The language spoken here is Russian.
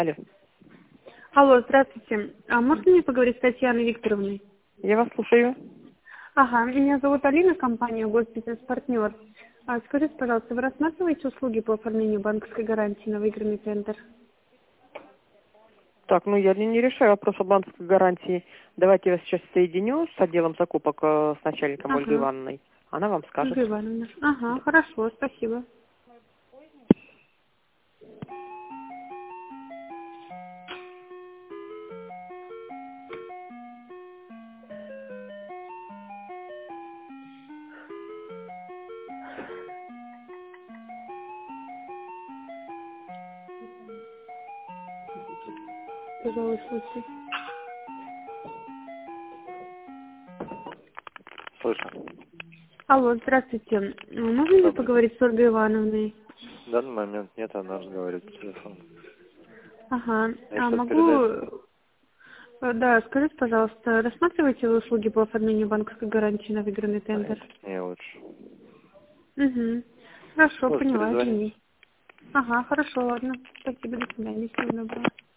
Алло. Алло, здравствуйте. А можно мне поговорить с Татьяной Викторовной? Я вас слушаю. Ага, меня зовут Алина, компания «Госбизнес-партнер». Скажите, пожалуйста, вы рассматриваете услуги по оформлению банковской гарантии на выигранный тендер? Так, я не решаю вопрос о банковской гарантии. Давайте я вас сейчас соединю с отделом закупок с начальником Ольгой Ага, Ивановной. Она вам скажет. Ольга Ивановна. Ага, хорошо, спасибо. Тяжелый случай. Слышно. Алло, здравствуйте. Можно мне Добрый день. поговорить с Ольгой Ивановной? В данный момент нет, она разговаривает по телефону. Ага, Я что-то передать? могу... Да, скажите, пожалуйста, рассматриваете вы услуги по оформлению банковской гарантии на выигранный Нет, тендер? не лучше. Угу. Хорошо, Можете поняла, перезвонить. извини. Ага, хорошо, ладно. Спасибо, до свидания, всего доброго.